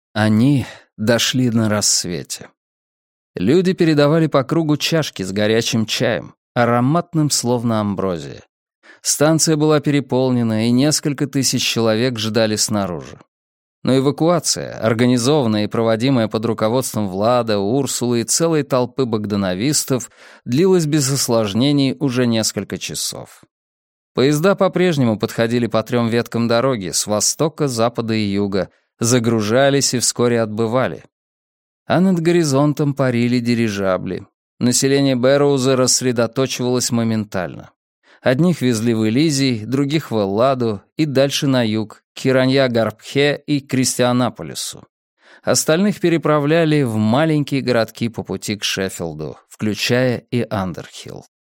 Они дошли на рассвете. Люди передавали по кругу чашки с горячим чаем, ароматным словно амброзия. Станция была переполнена, и несколько тысяч человек ждали снаружи. Но эвакуация, организованная и проводимая под руководством Влада, Урсулы и целой толпы богдановистов, длилась без осложнений уже несколько часов. Поезда по-прежнему подходили по 3 веткам дороги с востока, запада и юга, загружались и вскоре отбывали. А над горизонтом парили дирижабли. Население Бэрроуза рассредоточивалось моментально. Одних везли в Элизий, других в Элладу и дальше на юг, к Хиранья-Гарбхе и Кристианаполису. Остальных переправляли в маленькие городки по пути к Шеффилду, включая и Андерхилл.